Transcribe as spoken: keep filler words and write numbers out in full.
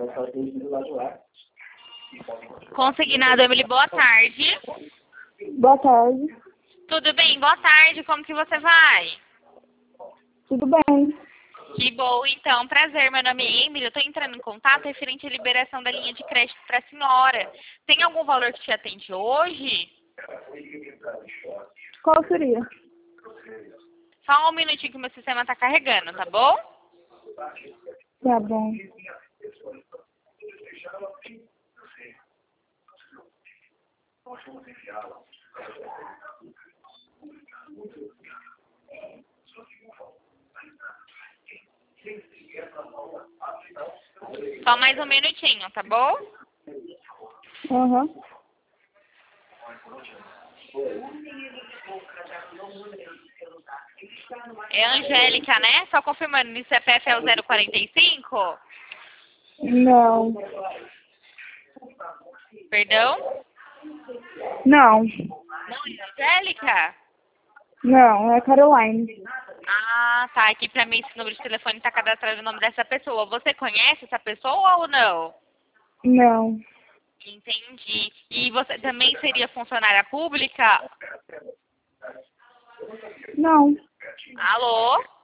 Consignado, Emily, boa tarde. Boa tarde. Tudo bem? Boa tarde, como que você vai? Tudo bem? Que bom, então, prazer, meu nome é Emily, eu estou entrando em contato referente à liberação da linha de crédito para a senhora. Tem algum valor que te atende hoje? Qual seria? Só um minutinho que o meu sistema está carregando, tá bom? Tá bom. Só mais um minutinho, tá bom? Aham. É Angélica, né? Só confirmando, o C P F é o zero quarenta e cinco? Não. Perdão? Não. Não, é Angélica? Não, é Caroline. Ah, tá. Aqui pra mim esse número de telefone tá cadastrado o nome dessa pessoa. Você conhece essa pessoa ou não? Não. Entendi. E você também seria funcionária pública? Não. Alô?